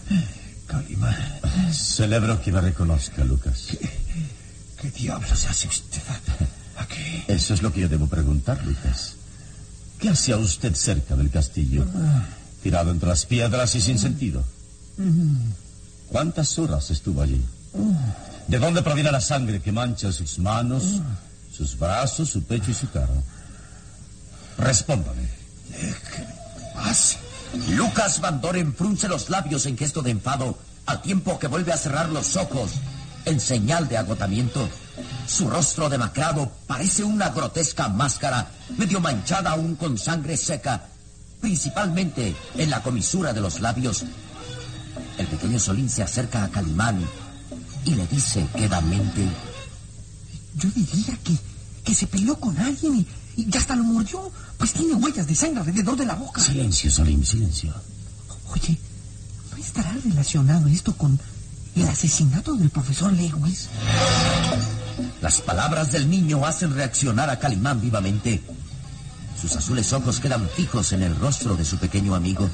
Calimán. Celebro que me reconozca, Lucas. ¿Qué diablos hace usted aquí? Eso es lo que yo debo preguntar, Lucas. ¿Qué hacía usted cerca del castillo? Tirado entre las piedras y sin sentido. ¿Cuántas horas estuvo allí? ¿De dónde proviene la sangre que mancha sus manos, sus brazos, su pecho y su cara? Respóndame. ¿Qué pasa? Lucas Van Doren frunce los labios en gesto de enfado, al tiempo que vuelve a cerrar los ojos en señal de agotamiento. Su rostro demacrado parece una grotesca máscara, medio manchada aún con sangre seca, principalmente en la comisura de los labios. El pequeño Solín se acerca a Calimán y le dice quedamente: yo diría que se peleó con alguien y hasta lo mordió, pues tiene huellas de sangre alrededor de la boca. Silencio, Solín, silencio. Oye, ¿no estará relacionado esto con el asesinato del profesor Lewis? Las palabras del niño hacen reaccionar a Calimán vivamente. Sus azules ojos quedan fijos en el rostro de su pequeño amigo.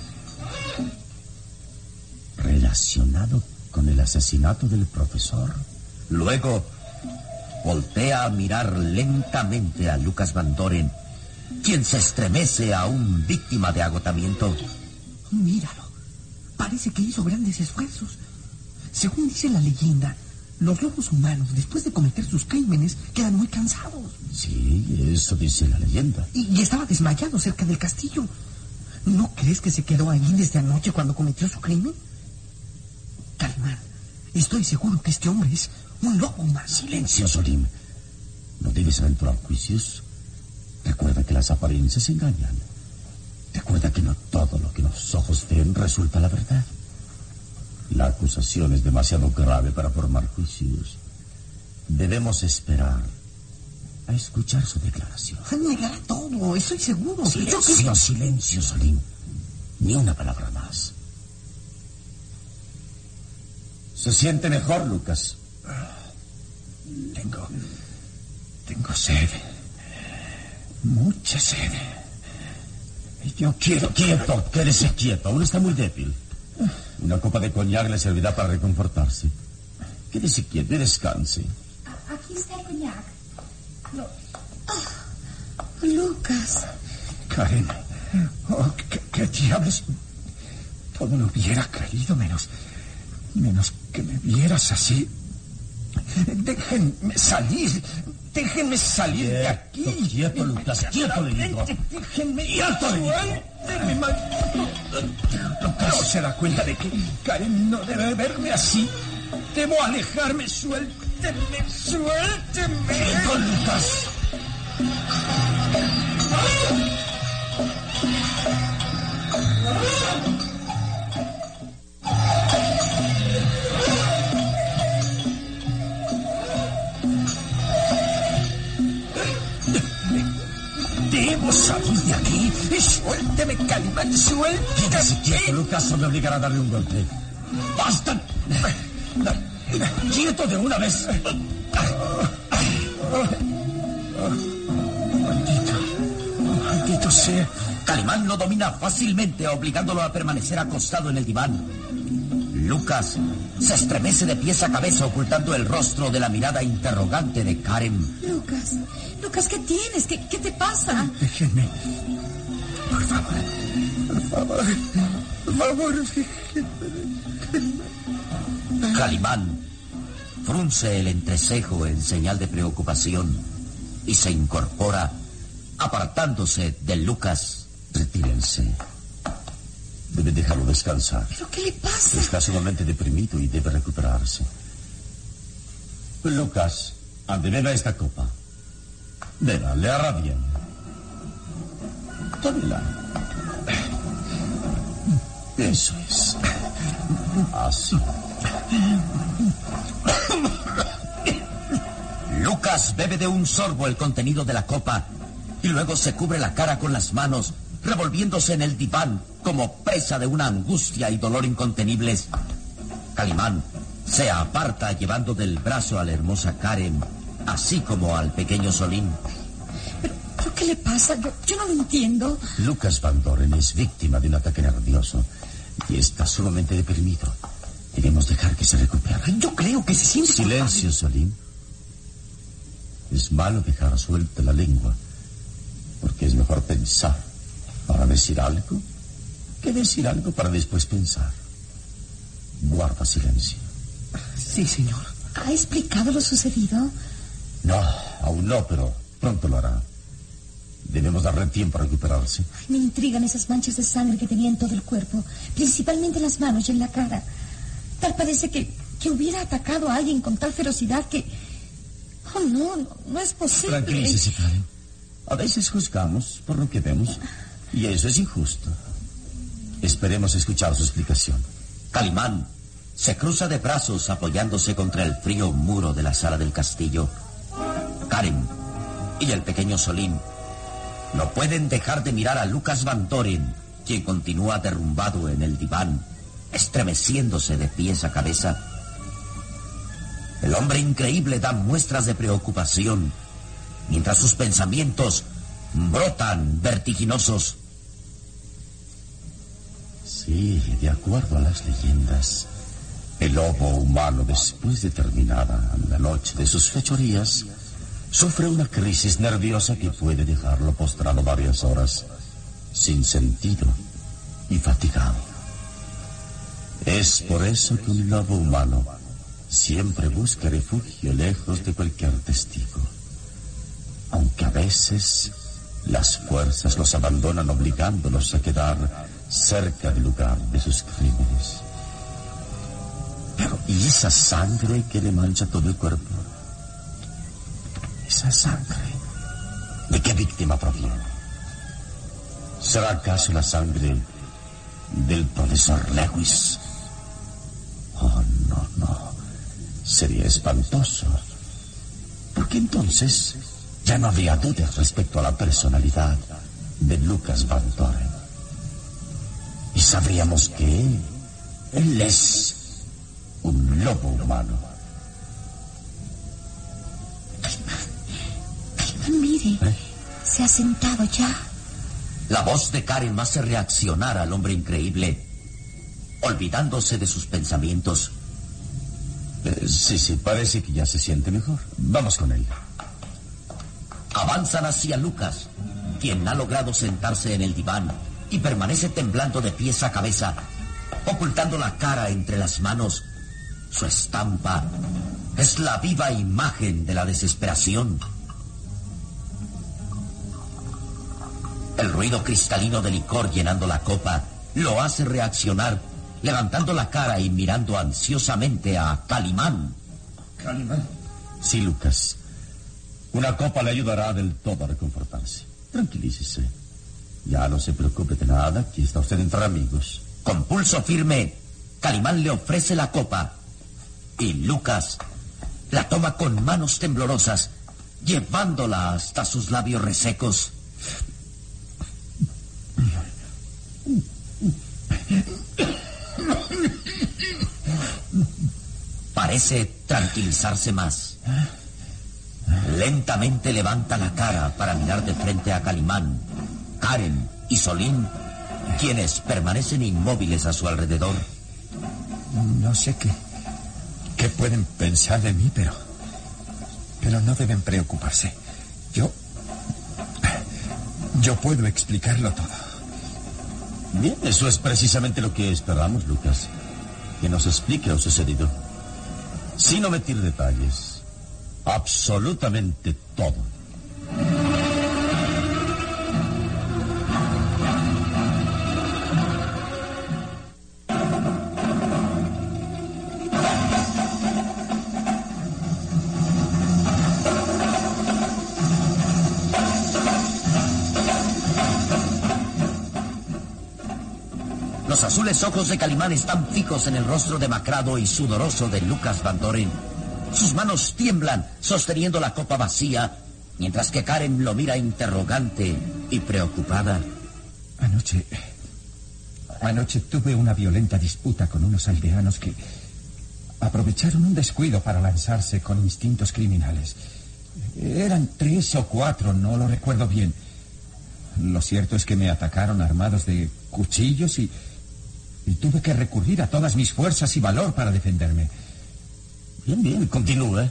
¿Relacionado con el asesinato del profesor? Luego voltea a mirar lentamente a Lucas Van Doren, quien se estremece aún víctima de agotamiento. Míralo, parece que hizo grandes esfuerzos. Según dice la leyenda, los lobos humanos, después de cometer sus crímenes, quedan muy cansados. Sí, eso dice la leyenda. Y estaba desmayado cerca del castillo. ¿No crees que se quedó allí desde anoche cuando cometió su crimen? Calimán, estoy seguro que este hombre es un lobo humano. Silencio, Solín. No debes aventurar juicios. Recuerda que las apariencias engañan. Recuerda que no todo lo que los ojos ven resulta la verdad. La acusación es demasiado grave para formar juicios. Debemos esperar a escuchar su declaración. Negará todo, estoy seguro. Silencio, silencio, Solín. Ni una palabra más. ¿Se siente mejor, Lucas? Tengo sed. Mucha sed. Yo quiero... Quieto, quédese quieto. Aún está muy débil. Una copa de coñac le servirá para reconfortarse. Quédese quieto y descanse. Aquí está el coñac. Lucas. Karen, ¿qué diablos? Todo lo hubiera creído menos que me vieras así. Déjenme salir de aquí. Quieto, Lucas, quieto, le digo. Déjenme, suéltenme, maldito. No se da cuenta de que Karen no debe verme así. Debo alejarme, suéltenme. Quieto, Lucas. Debo salir de aquí. Suélteme, Calimán, suélteme. Quédese quieto, Lucas, o me obligará a darle un golpe. ¡Basta! ¡Quieto de una vez! Maldito sea. Calimán lo domina fácilmente, obligándolo a permanecer acostado en el diván. Lucas se estremece de pies a cabeza, ocultando el rostro de la mirada interrogante de Karen. Lucas, ¿qué tienes? ¿Qué te pasa? Déjenme. Por favor, déjenme. Calimán frunce el entrecejo en señal de preocupación y se incorpora, apartándose de Lucas. Retírense. Debe dejarlo descansar. ¿Pero qué le pasa? Está sumamente deprimido y debe recuperarse. Lucas, ande, beba esta copa. Beba, le hará bien. Tómela. Eso es. Así. Lucas bebe de un sorbo el contenido de la copa y luego se cubre la cara con las manos, revolviéndose en el diván como presa de una angustia y dolor incontenibles. Calimán se aparta llevando del brazo a la hermosa Karen, así como al pequeño Solín. ¿Pero qué le pasa? Yo no lo entiendo. Lucas Van Doren es víctima de un ataque nervioso. y está sumamente deprimido. Debemos dejar que se recupere. Yo creo que se siente... Silencio, Solín. Es malo dejar suelta la lengua, porque es mejor pensar para decir algo que decir algo para después pensar. Guarda silencio. Sí, señor. ¿Ha explicado lo sucedido? No, aún no, pero pronto lo hará. Debemos darle tiempo a recuperarse. Me intrigan esas manchas de sangre que tenía en todo el cuerpo, principalmente en las manos y en la cara. Tal parece que hubiera atacado a alguien con tal ferocidad que... Oh, no es posible. Tranquilícese, Karen. A veces juzgamos por lo que vemos, y eso es injusto. Esperemos escuchar su explicación. Calimán se cruza de brazos apoyándose contra el frío muro de la sala del castillo. Karen y el pequeño Solín no pueden dejar de mirar a Lucas Van Doren, quien continúa derrumbado en el diván, estremeciéndose de pies a cabeza. El hombre increíble da muestras de preocupación, mientras sus pensamientos brotan vertiginosos. Sí, de acuerdo a las leyendas, el lobo humano, después de terminada la noche de sus fechorías, sufre una crisis nerviosa que puede dejarlo postrado varias horas, sin sentido y fatigado. Es por eso que un lobo humano siempre busca refugio lejos de cualquier testigo, aunque a veces las fuerzas los abandonan obligándolos a quedar cerca del lugar de sus crímenes. Pero ¿y esa sangre que le mancha todo el cuerpo? Esa sangre, ¿de qué víctima proviene? ¿Será acaso la sangre del profesor Lewis? Oh, no. Sería espantoso. Porque entonces ya no habría dudas respecto a la personalidad de Lucas Van Doren. Y sabríamos que él es un lobo humano. Calimán, mire. Se ha sentado ya. La voz de Karen hace reaccionar al hombre increíble, olvidándose de sus pensamientos. Sí, parece que ya se siente mejor. Vamos con él. Avanzan hacia Lucas, quien ha logrado sentarse en el diván y permanece temblando de pies a cabeza, ocultando la cara entre las manos. Su estampa es la viva imagen de la desesperación. El ruido cristalino de licor llenando la copa lo hace reaccionar, levantando la cara y mirando ansiosamente a Calimán. ¿Calimán? Sí, Lucas. Una copa le ayudará del todo a reconfortarse. Tranquilícese. Ya no se preocupe de nada, aquí está usted entre amigos. Con pulso firme, Calimán le ofrece la copa y Lucas la toma con manos temblorosas, llevándola hasta sus labios resecos. Parece tranquilizarse más. Lentamente levanta la cara para mirar de frente a Calimán, Karen y Solín, quienes permanecen inmóviles a su alrededor. No sé qué pueden pensar de mí, pero no deben preocuparse. Yo puedo explicarlo todo. Bien, eso es precisamente lo que esperamos, Lucas. Que nos explique lo sucedido. Sin omitir detalles. Absolutamente todo. Los azules ojos de Calimán están fijos en el rostro demacrado y sudoroso de Lucas Van Doren. Sus manos tiemblan sosteniendo la copa vacía, mientras que Karen lo mira interrogante y preocupada. Anoche tuve una violenta disputa con unos aldeanos que aprovecharon un descuido para lanzarse con instintos criminales. Eran 3 o 4, no lo recuerdo bien. Lo cierto es que me atacaron armados de cuchillos y y tuve que recurrir a todas mis fuerzas y valor para defenderme. Bien, bien, continúe.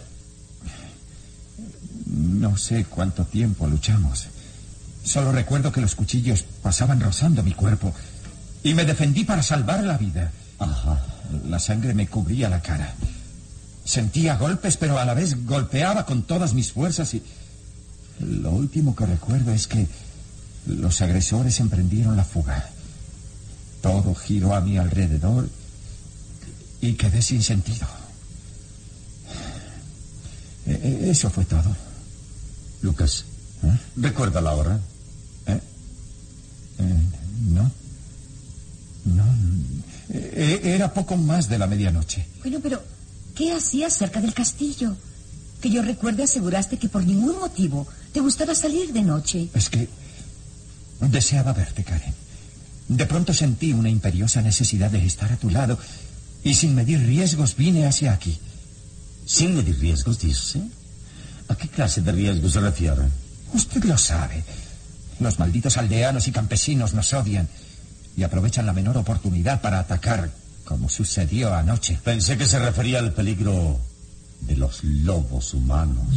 No sé cuánto tiempo luchamos. Solo recuerdo que los cuchillos pasaban rozando mi cuerpo y me defendí para salvar la vida. Ajá. La sangre me cubría la cara. Sentía golpes, pero a la vez golpeaba con todas mis fuerzas y... Lo último que recuerdo es que los agresores emprendieron la fuga. Todo giró a mi alrededor y quedé sin sentido. Eso fue todo. Lucas, ¿recuerda la hora? No. Era poco más de la medianoche. Bueno, pero ¿qué hacías cerca del castillo? Que yo recuerde, aseguraste que por ningún motivo te gustaba salir de noche. Es que deseaba verte, Karen. De pronto sentí una imperiosa necesidad de estar a tu lado y sin medir riesgos vine hacia aquí. ¿Sin medir riesgos, dice? ¿A qué clase de riesgos se refiere? Usted lo sabe. Los malditos aldeanos y campesinos nos odian y aprovechan la menor oportunidad para atacar, como sucedió anoche. Pensé que se refería al peligro de los lobos humanos.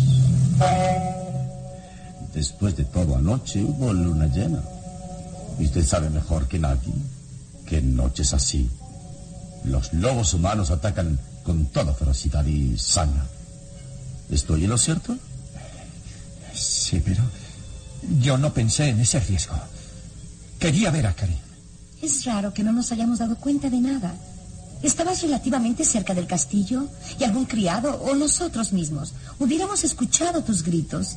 Después de todo, anoche hubo luna llena. Y usted sabe mejor que nadie que en noches así los lobos humanos atacan con toda ferocidad y saña. ¿Estoy en lo cierto? Sí, pero yo no pensé en ese riesgo. Quería ver a Karen. Es raro que no nos hayamos dado cuenta de nada. Estabas relativamente cerca del castillo y algún criado o nosotros mismos hubiéramos escuchado tus gritos.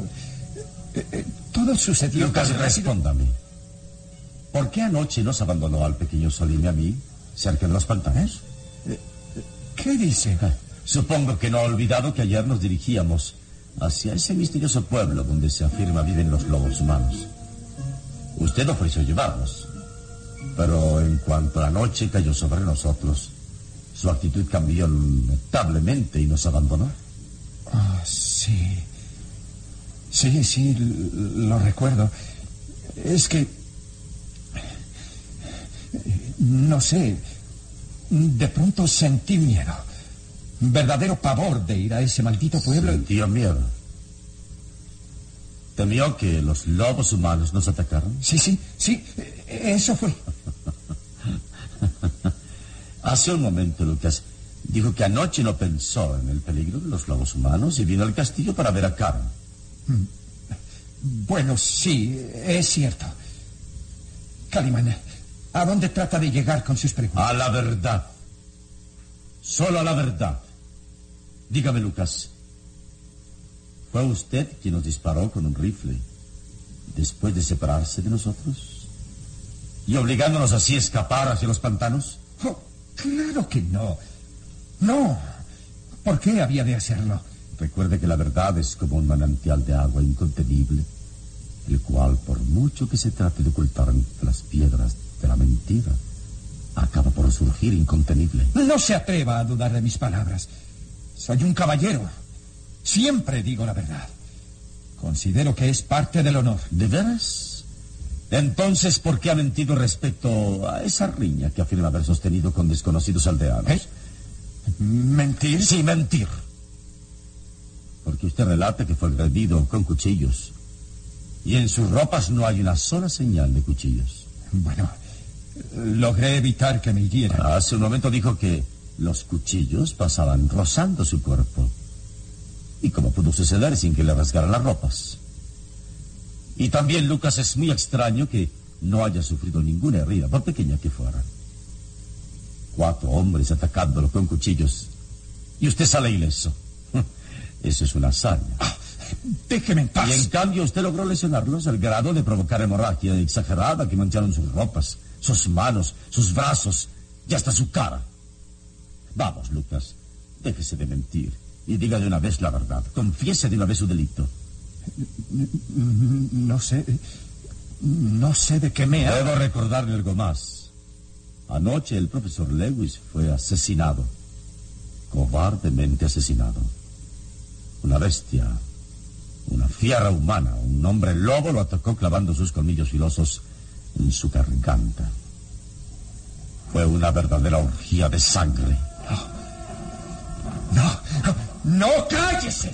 Todo sucedió... Lucas, respóndame. ¿Por qué anoche nos abandonó al pequeño Solim y a mí cerca de los pantanos? ¿Qué dice? Supongo que no ha olvidado que ayer nos dirigíamos hacia ese misterioso pueblo donde se afirma viven los lobos humanos. Usted ofreció llevarnos, pero en cuanto la noche cayó sobre nosotros, su actitud cambió notablemente y nos abandonó. Sí. Sí, lo recuerdo. Es que... no sé. De pronto sentí miedo. Verdadero pavor de ir a ese maldito pueblo. ¿Sentía miedo? ¿Temió que los lobos humanos nos atacaran? Sí. Eso fue. Hace un momento, Lucas, dijo que anoche no pensó en el peligro de los lobos humanos y vino al castillo para ver a Karen. Bueno, sí, es cierto. Calimán, ¿a dónde trata de llegar con sus preguntas? A la verdad. Solo a la verdad. Dígame, Lucas, ¿fue usted quien nos disparó con un rifle después de separarse de nosotros? ¿Y obligándonos así a escapar hacia los pantanos? Oh, claro que no. No. ¿Por qué había de hacerlo? Recuerde que la verdad es como un manantial de agua incontenible, el cual, por mucho que se trate de ocultar entre las piedras de la mentira, acaba por surgir incontenible. No se atreva a dudar de mis palabras. Soy un caballero. Siempre digo la verdad. Considero que es parte del honor. ¿De veras? Entonces, ¿por qué ha mentido respecto a esa riña que afirma haber sostenido con desconocidos aldeanos? ¿Mentir? Sí, mentir. Porque usted relata que fue agredido con cuchillos. Y en sus ropas no hay una sola señal de cuchillos. Bueno, logré evitar que me hirieran. Hace un momento dijo que los cuchillos pasaban rozando su cuerpo. ¿Y cómo pudo suceder sin que le rasgaran las ropas? Y también, Lucas, es muy extraño que no haya sufrido ninguna herida, por pequeña que fuera. 4 hombres atacándolo con cuchillos. Y usted sale ileso. Eso es una hazaña. Déjeme en paz. Y en cambio usted logró lesionarlos al grado de provocar hemorragia exagerada que mancharon sus ropas, sus manos, sus brazos y hasta su cara. Vamos, Lucas, déjese de mentir y diga de una vez la verdad. Confiese de una vez su delito. No sé de qué me habla. Debo recordarle algo más. Anoche el profesor Lewis fue asesinado. Cobardemente asesinado. Una bestia, una fiera humana, un hombre lobo lo atacó clavando sus colmillos filosos en su garganta. Fue una verdadera orgía de sangre. ¡No, cállese!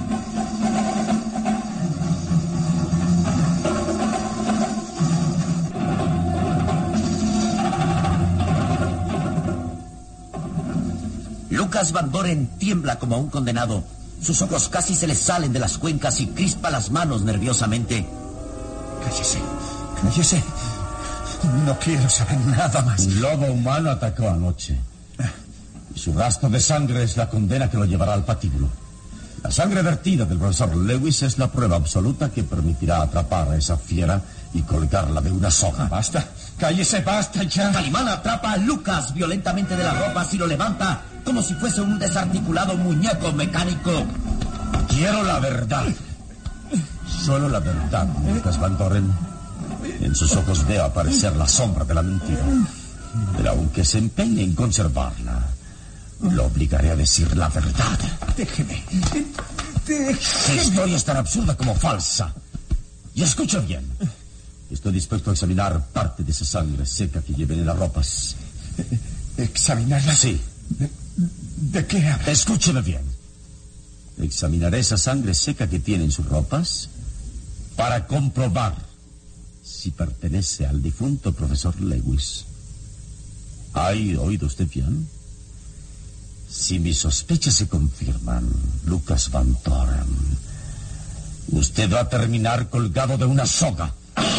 Lucas Van Doren tiembla como un condenado. Sus ojos casi se le salen de las cuencas y crispa las manos nerviosamente. Cállese. No quiero saber nada más. Un lobo humano atacó anoche. Y su rastro de sangre es la condena que lo llevará al patíbulo. La sangre vertida del profesor Lewis es la prueba absoluta que permitirá atrapar a esa fiera y colgarla de una soga. Basta. Cállese, basta ya. Calimán atrapa a Lucas violentamente de las ropas y lo levanta como si fuese un desarticulado muñeco mecánico. Quiero la verdad. Solo la verdad, Lucas Van Doren. En sus ojos veo aparecer la sombra de la mentira. Pero aunque se empeñe en conservarla, lo obligaré a decir la verdad. Déjeme. Su historia es tan absurda como falsa. Y escucha bien. Estoy dispuesto a examinar parte de esa sangre seca que lleven en las ropas. ¿Examinarla? Sí. ¿De qué habla? Escúcheme bien. Examinaré esa sangre seca que tiene en sus ropas para comprobar si pertenece al difunto profesor Lewis. ¿Ha oído usted bien? Si mis sospechas se confirman, Lucas Van Doren, usted va a terminar colgado de una soga.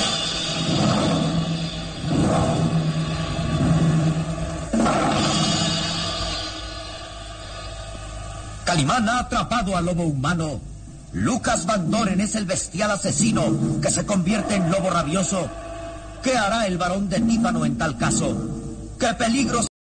Calimán ha atrapado al lobo humano. Lucas Van Doren es el bestial asesino que se convierte en lobo rabioso. ¿Qué hará el barón de Tífano en tal caso? ¿Qué peligros